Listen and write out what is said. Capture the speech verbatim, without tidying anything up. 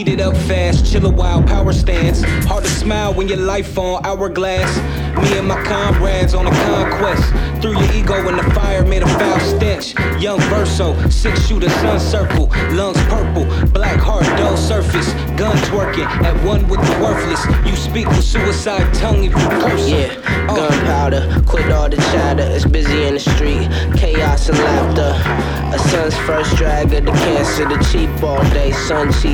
Eat it up fast, chill a while, power stance. Hard to smile when your life on hourglass. Me and my comrades on a conquest. Threw your ego in the fire, made a foul stench. Young Verso, six shooter, sun circle. Lungs purple, black heart, dull surface. Gun twerking, at one with the worthless. You speak with suicide tongue if you curse. Yeah, gunpowder, quit all the chatter. It's busy in the street, chaos and laughter. A son's first drag of the cancer, the cheap all day. Sun cheap.